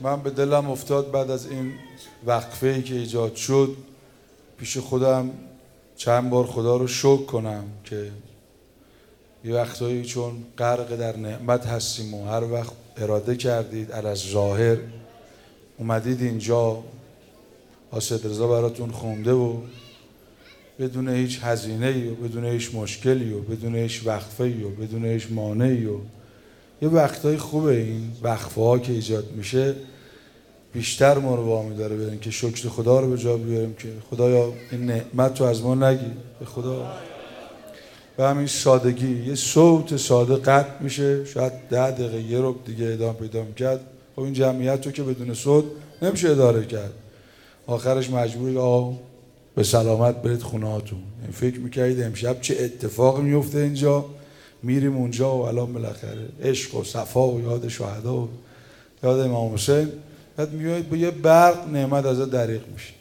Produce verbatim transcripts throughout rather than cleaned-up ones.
من به دلم افتاد بعد از این وقفه‌ای که ایجاد شد پیش خودم چند بار خدا رو شکر کنم که یه وقتایی چون غرق در نعمت هستیم و هر وقت اراده کردید علی ظاهر اومدید اینجا حاسد رضا براتون خونده و بدون هیچ هزینه‌ای و بدون هیچ مشکلی و بدون هیچ وقفه‌ای و بدون هیچ مانعی و یه وقتای خوبه این وقفه ها که ایجاد میشه بیشتر ما رو وامی داره بریم که شکر خدا رو به جا بیاریم که خدایا این نعمت رو از ما نگیر به خدا. و همین سادگی یه صوت ساده قطع میشه شاید ده دقیقه یه ربع دیگه ادامه پیدا میکرد. خب این جمعیت رو که بدون صوت نمیشه اداره کرد. آخرش مجبوری آه به سلامت برید خونه هاتون. این فکر میکردید امشب چه اتفاقی میفته اینجا، میریم اونجا و الان بالاخره عشق و صفا و یاد شهدا و یاد امام حسین، بعد میایید با یه برق نعمت ازت دریغ میشه.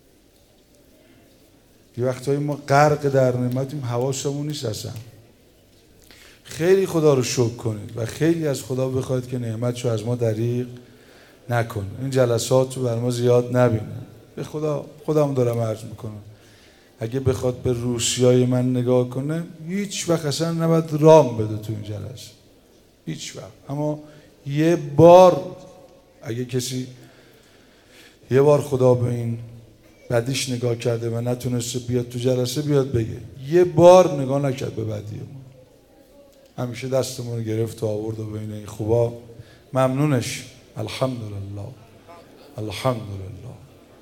یه وقتایی ما غرق در نعمتیم حواسمون نیست اصلا. خیلی خدا رو شکر کنید و خیلی از خدا بخواید که نعمتشو از ما دریغ نکنه. این جلسات رو بر ما زیاد نبینه. به خدا خودم دارم عرض میکنم اگه بخواد به روسیای من نگاه کنه هیچ وقت اصلا نباید رام بده تو این جلسه، هیچ وقت. اما یه بار اگه کسی یه بار خدا به این بدیش نگاه کرده و نتونسته بیاد تو جلسه بیاد بگه یه بار نگاه نکرد به بدی ما، همیشه دستمون رو گرفت و آورد و بین این خوبا ممنونش. الحمدلله الحمدلله.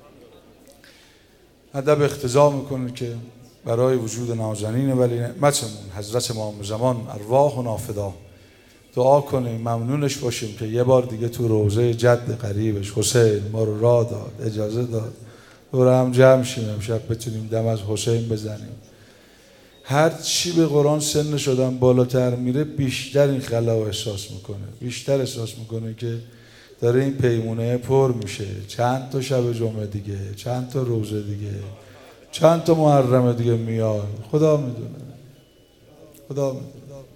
ادب اقتضا میکنه که برای وجود نازنین ولی نعمتمون حضرت امام زمان ارواح و نافدا دعا کنیم ممنونش باشیم که یه بار دیگه تو روضه جد قریبش حسین ما رو راه داد، اجازه داد دور هم جمع شیم امشب بتونیم دم از حسین بزنیم. هر چی به قرآن سن شدن بالاتر میره بیشتر این خلا احساس میکنه، بیشتر احساس میکنه که داره این پیمونه پر میشه. چند تا شب جمعه دیگه، چند تا روزه دیگه، چند تا محرم دیگه میاد، خدا میدونه، خدا میدونه.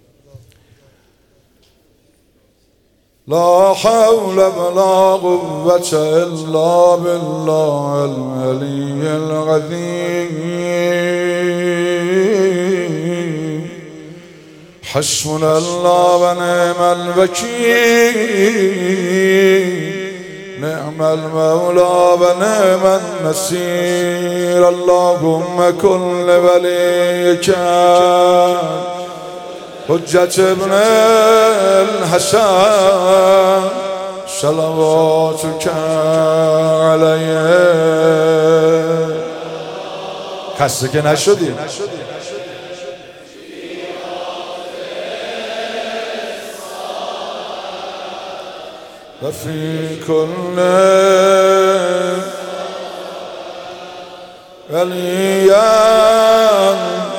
لا حول ولا قوة الا بالله العلی العظیم. حسبنا الله و نعم الوکیل، نعم المولا و نعم النصير. اللهم كن لوليك حجة ابن الحسن صلواتك علیه. خسته که نشدی؟ و فی کل ولیا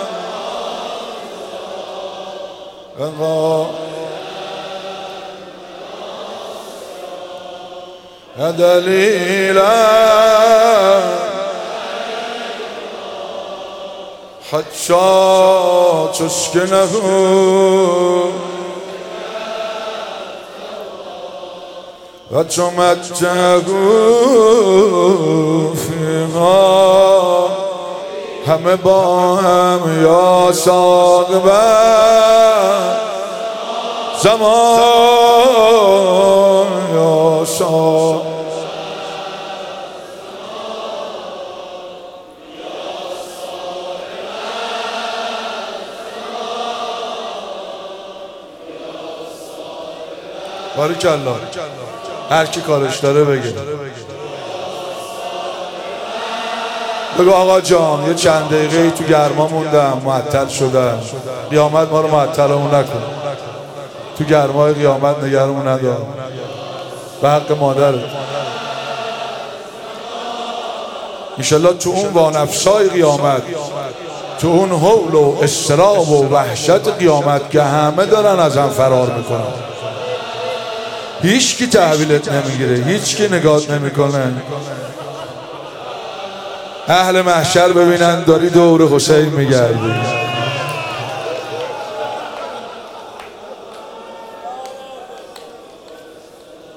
و دلیلا حتی تسکنه و تمتعه فیها. همه با هم یا صاحب زمان یا صاحب باریکالله. هر کی کارش داره بگه. بگو آقا جان یه چند دقیقه تو گرما موندم معطل شدم، قیامت ما رو معطلمون نکن، تو گرمای قیامت نگرمون ندار به حق مادر. انشالله تو اون وانفسای قیامت، تو اون هول و اضطراب و وحشت قیامت که همه دارن از هم فرار میکنن، هیچ کی تحویلت نمیگیره، هیچ کی نگات نمیکنه. اهل محشر ببینن داری دور حسین میگردی.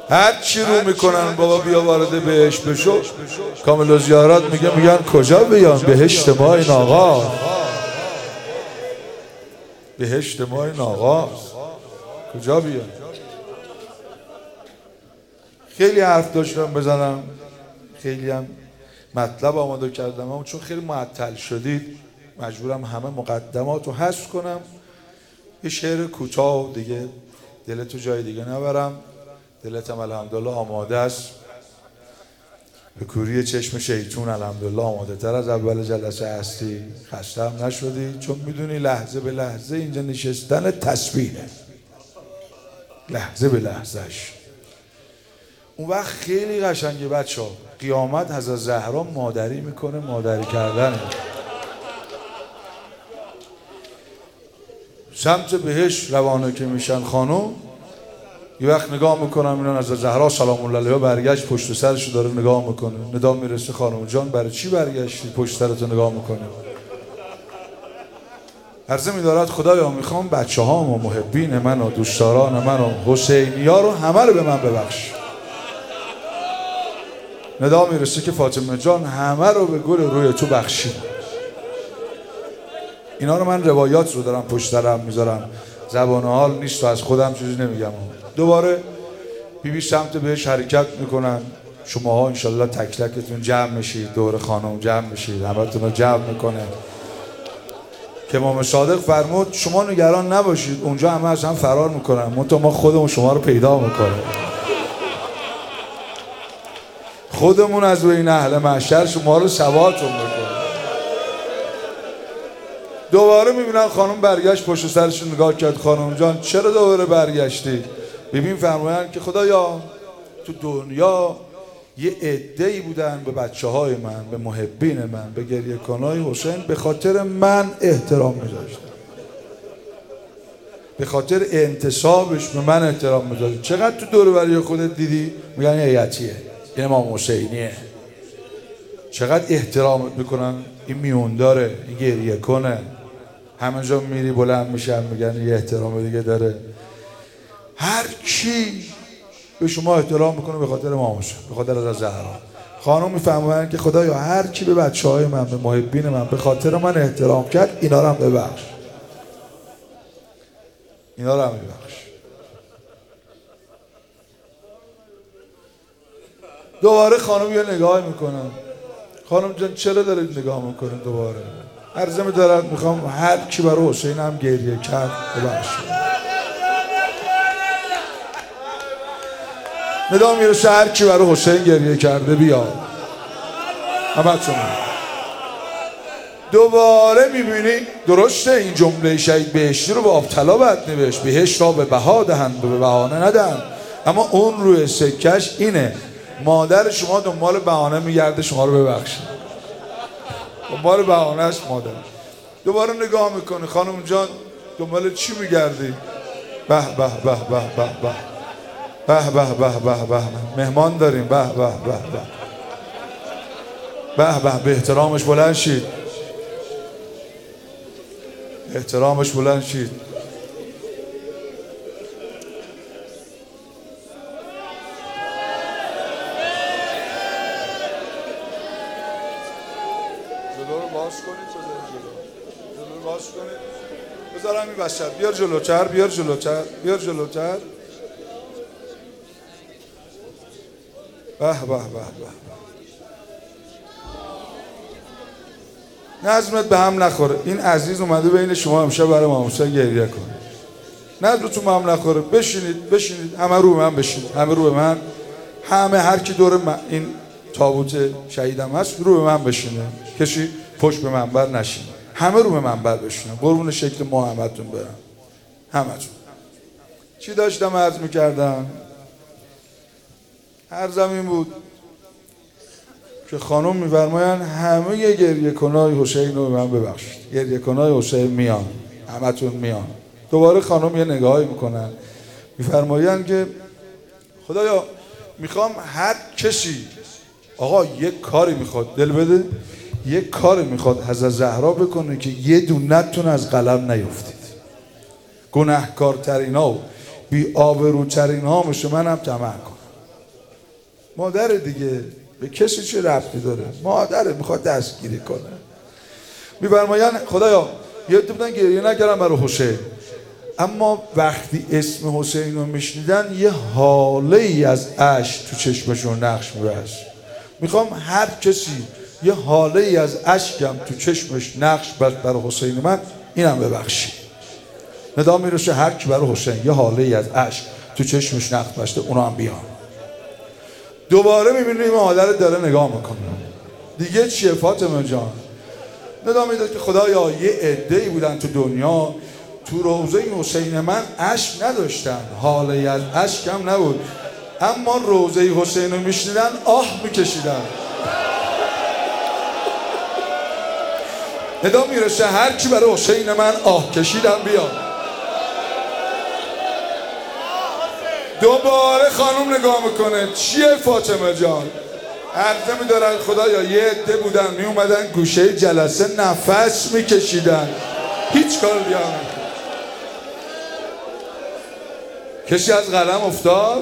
هر چی رو میکنن بابا بیا وارد بهشت بشو. کامل الزیارات میگه میگن کجا بیان؟ بهشت ما این آقا، بهشت ما این آقا، کجا بیان؟ خیلی حرف داشتم بزنم، خیلی هم مطلب آماده کردم، اما چون خیلی معطل شدید مجبورم همه مقدمات رو حذف کنم. یه شعر کوتاه دیگه دلتو جای دیگه نبرم. دلتم الحمدلله آماده است. به کوری چشم شیطون الحمدلله آماده تر از اول جلسه هستی. خسته هم نشدی، چون میدونی لحظه به لحظه اینجا نشستن تسبیحه، لحظه به لحظهش. اون وقت خیلی قشنگه بچه ها. قیامت حضرت زهرا مادری میکنه، مادری کردنه. سمت بهش روانه که میشن خانم، یه وقت نگاه میکنم اینا حضرت زهرا سلام الله علیها برگشت پشت سرشو داره نگاه میکنه. ندا میرسه خانم جان برای چی برگشتی پشت سرتو نگاه میکنه؟ عرضه میدارد خدایا میخوام بچه هام و محبین من و دوستداران من و حسینی ها رو همه رو به من ببخش. ندا میرسه که فاطمه جان همه رو به گل روی تو بخشی. اینا رو من روایات رو دارم پشت سرم میذارم، زبان حال نیست و از خودم چیزی نمیگم. دوباره بیبی سمت بهش حرکت میکنن. شماها انشالله تک تکتون جمع میشید دور خانم، جمع میشید، همتون رو جمع میکنه. که امام صادق فرمود شما نگران نباشید، اونجا همه از هم فرار میکنن، منتها ما خودمون شما رو پیدا میکنه. خودمون از بین اهل محشر شما رو سواتون میکنه. دوباره میبینن خانم برگشت پشت سرش نگاه کرد. خانم جان چرا دوباره برگشتی؟ ببین فرمایند که خدایا تو دنیا یه عده‌ای بودن به بچه های من، به محبین من، به گریه کنای حسین به خاطر من احترام میذاشتن، به خاطر انتصابش به من احترام میذاشتن. چقدر تو دور و بری خودت دیدی میگن ایتیه، این امام حسینیه، چقدر احترامت میکنن، این میون داره، این گریه کنه. همه جا میری بلند میشن میگن یه احترام دیگه داره. هر کی به شما احترام میکنه به خاطر امام حسین، به خاطر حضرت زهرا. خانم میفهمن که خدایا هر کی به بچه های من، به محبین من به خاطر من احترام کرد اینا رو هم ببخش، اینا رو هم ببخش. دوباره خانم یه نگاه میکنن. خانم جان چرا دارید نگاه میکنید؟ دوباره عرضه میدارد میخوام هر کی برای حسین هم گریه کرد ببخشید. ندا میرسه هر کی برای حسین گریه کرده بیاد. همتون دوباره میبینی درسته این جمله شهید بهشتی رو به آبطلا بد نوشت، بهشت را به بها دهند و به بهانه ندهند، اما اون روی سکش اینه مادر شما دنبال بهانه میگرده شما رو ببخشید، دنبال بهانه است مادر. دوباره نگاه میکنه خانم جان دنبال چی میگردی؟ به به به به به به به به به به به مهمان داریم، به به به به به به به احترامش بلند شید، احترامش بلند شید. جلو رو باز کنید، جلو جلو رو باز کنید، بذارم این وسط. بیار جلوتر، بیار جلوتر، بیار جلوتر. به به به به نظمت به هم نخوره. این عزیز اومده بین شما امشب برای امام حسین گریه کنه، نظمتون به هم نخوره. بشینید بشینید، همه رو به من بشینید، همه رو به من، همه هر کی دور من این تابوت شهیدم هست رو به من بشینه، کسی پشت به منبر نشینه، همه رو به منبر بشینه. قربون شکل محمدتون برم. همتون چی داشتم عرض میکردم؟ عرضم این بود که خانم میفرماین همه ی گریه کنای حسین رو به من ببخشید. گریه کنای حسین میان، همتون میان. دوباره خانم یه نگاهی میکنن میفرماین که خدایا میخوام هر کسی، آقا یک کاری میخواد دل بده، یک کاری میخواد حضرت زهرا بکنه که یه دونتون از قلم نیفتید. گناهکارترین ها و بی آبروترین ها مثل من هم طمع کن. مادر دیگه، به کسی چه ربطی داره؟ مادره میخواد دستگیری کنه. میفرمایند خدایا یه عده بودن گریه نکردن برای حسین، اما وقتی اسم حسین رو میشنیدن یه حاله ای از اشک تو چشمشون نقش میبست. میخوام هر کسی یه حاله ای از اشکم تو چشمش نقش بست برای حسین من، اینم ببخشی. ندا میرسه هر کی برای حسین یه حاله ای از اشک تو چشمش نقش بسته اونا هم بیان. دوباره میبینیم مادر داره نگاه میکنه. دیگه چیه فاطمه جان؟ ندا میداد که خدایا یه عده‌ای بودن تو دنیا تو روضه حسین من اشک نداشتن، حاله از اشک هم نبود، اما روضه حسین رو میشنیدن آه میکشیدن. ندا میرسه هر کی برای حسین من آه کشیدن بیاد. دوباره خانم نگاه میکنه. چیه فاطمه جان؟ عرضه میدارن خدایا یه عده بودن میومدن گوشه جلسه نفس میکشیدن، هیچ کار دیگه هم. کسی از قلم افتاد؟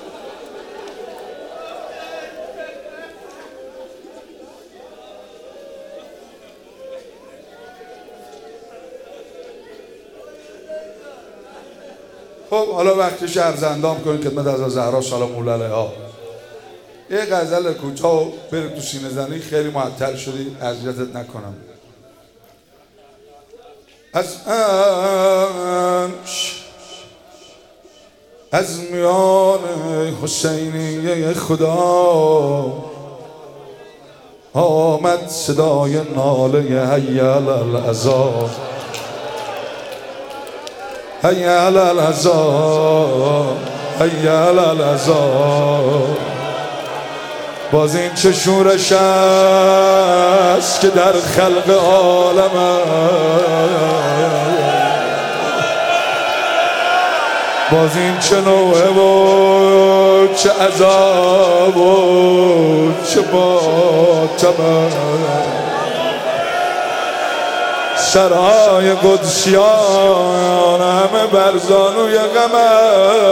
خب حالا وقتش عرض اندام کنید خدمت از زهرا سلام الله علیها. یه غزل کوتاه بریم تو سینه زنی، خیلی معطل شدی اذیتت نکنم. از انش از میان حسینی خدا آمد صدای ناله حی علی العزا، حی علی العزا، حی علی العزا. باز این چه شورش است که در خلق عالم، باز این چه نوعه و چه عذاب و چه باطمه. سرای قدسیان همه بر زانوی غمه،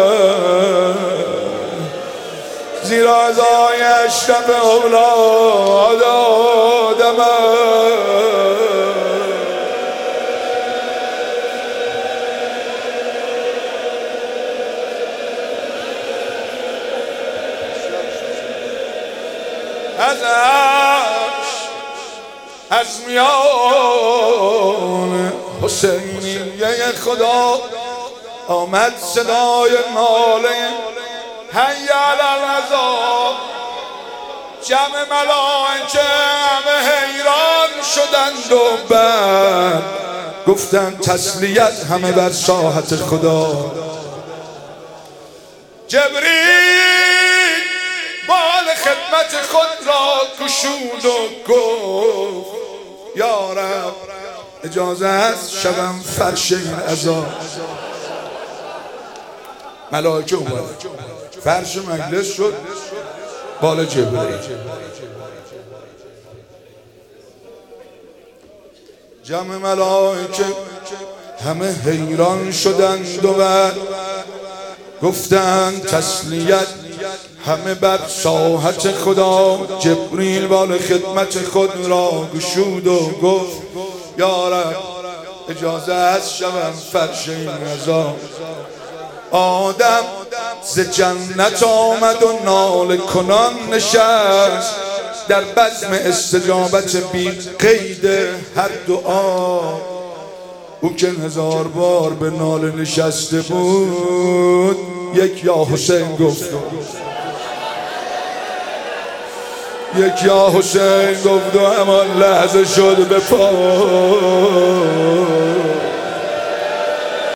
زیرا ازای اشرف اولاد آدمه. از عرش از میان حسینیه خدا آمد صدای ناله حی علی العزا. جمع ملائکه همه حیران شدند و بعد گفتند تسلیت همه بر ساحت خدا. جبریل بال خدمت خود را گشود و گفت یا رب اجازه است شوم فرش این عزا. ملائکه اومد، فرش مجلس شد بال جبریل. جمع ملائکه همه حیران شدند و بعد گفتند تسلیت همه بر ساحت خدا. جبریل بال خدمت خود را گشود و گفت یا رب اجازه است شوم فرش این عزا. آدم ز جنت آمد و ناله کنان نشست، در بزم استجابت بی قید هر دعا. او که هزار بار به ناله نشسته بود یک یا حسین گفت، یک یا حسین گفت و همان لحظه شد به پا.